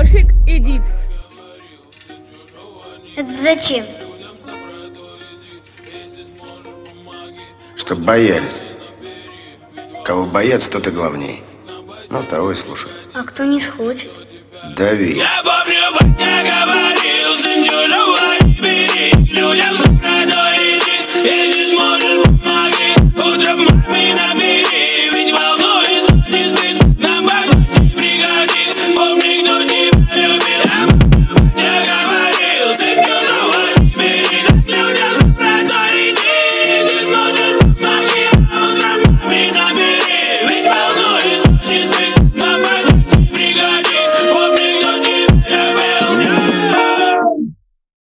Тошик и Диц. Это зачем? Чтоб боялись. Кого боятся, тот и главней. Ну, того и слушай. А кто не схочет? Дави. Я помню, батя говорил, ты чужого не бери. Людям с иди, если сможешь, помоги. Утром маме